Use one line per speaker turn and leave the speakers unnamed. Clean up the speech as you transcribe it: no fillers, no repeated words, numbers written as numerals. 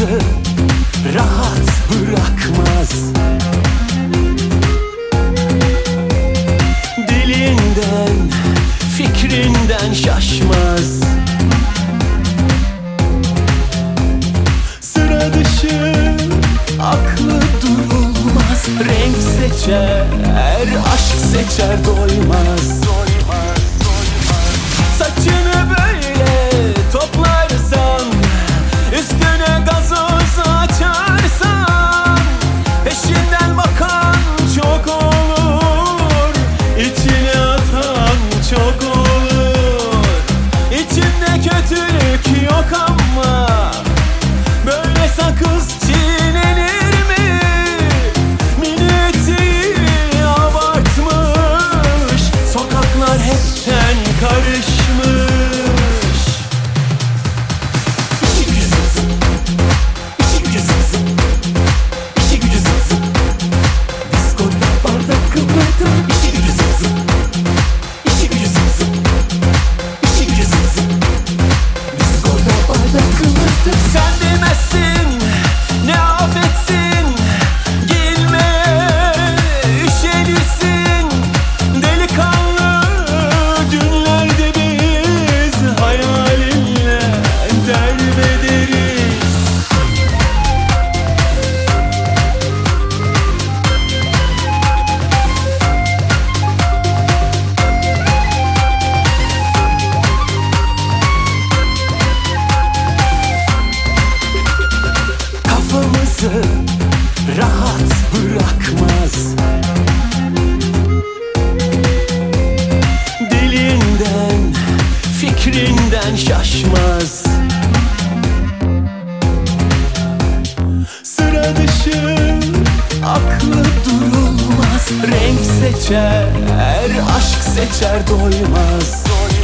Kafamızı rahat bırakmaz. Dilinden, fikrinden şaşmaz. Sıra dışı, aklı durulmaz. Renk seçer, aşk seçer, doymaz. Saçını böyle toplarsan, üstüne gazoz açarsan, peşinden bakan çok olur, içine atan çok olur. İçinde kötülük yok ama böyle sakız çiğnenir mi? Minnetin abartmış, sokaklar hepten karışmış. Sen demezsin, ne affetsin, giyinmeye üşenirsin. Delikanlı günlerde biz hayalinle derbederiz. Kafamızı rahat bırakmaz. Dilinden, fikrinden şaşmaz. Sıra dışı, aklı durulmaz. Renk seçer, aşk seçer, doymaz.